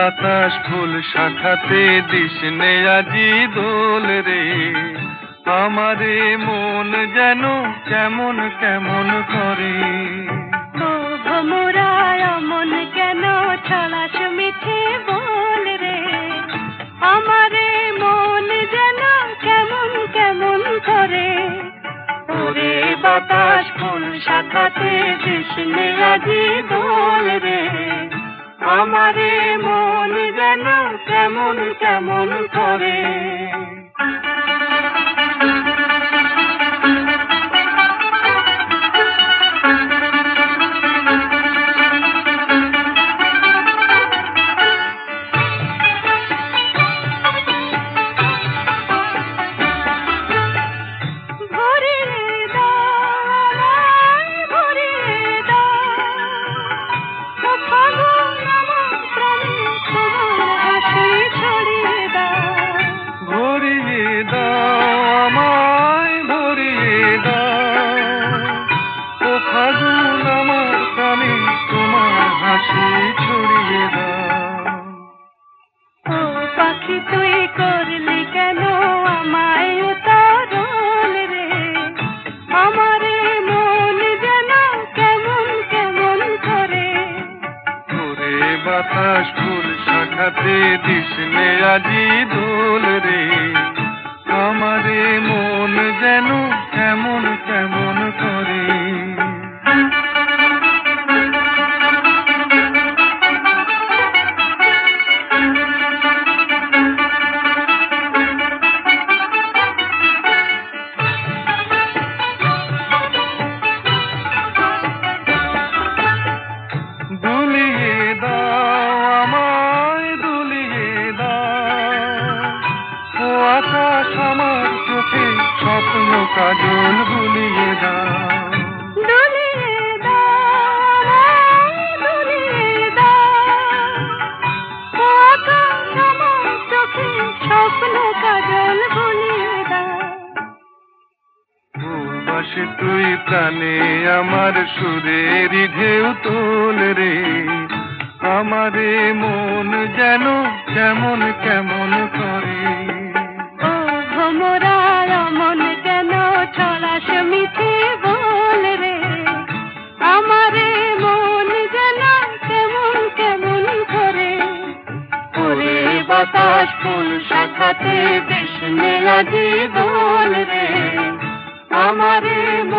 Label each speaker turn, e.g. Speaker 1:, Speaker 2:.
Speaker 1: বাতাস ফুল শাখাতে দিস নে আজি দোল রে, আমারে মন যেন কেমন কেমন করে।
Speaker 2: ও ভোমরা অমন কেন ছলাস মিঠে বল রে, আমারে মন যেন কেমন কেমন করে। ওরে বাতাস ফুল শাখাতে দিস নে আজি দোল রে, আমারে মন যেন কেমন কেমন করে। পাখি তুই করলি কেন আমায় উতারল রে, আমারে মন যেন কেমন কেমন করে।
Speaker 1: ওরে বাতাস ফুল শাখাতে দিস নে আজি দোল রে, আমারে মন যেন কেমন কেমন করে। আকাশ আমার চোখে স্বপ্ন কাজল বুলিয়ে দাও,
Speaker 2: দুলিয়ে দাও, দুলিয়ে দাও। আকাশ আমার চোখে স্বপ্ন কাজল বুলিয়ে দাও।
Speaker 1: ভালোবাসি তুই প্রাণে আমার সুরের ঢেউ তোল রে, আমারে মন যেন কেমন কেমন করে।
Speaker 2: ও ভোমরা অমন কেন ছলাস মিঠে বল রে, আমারে মন যেন কেমন কেমন করে। ওরে বাতাস ফুল শাখাতে দিস নে আজি দোল রে, আমারে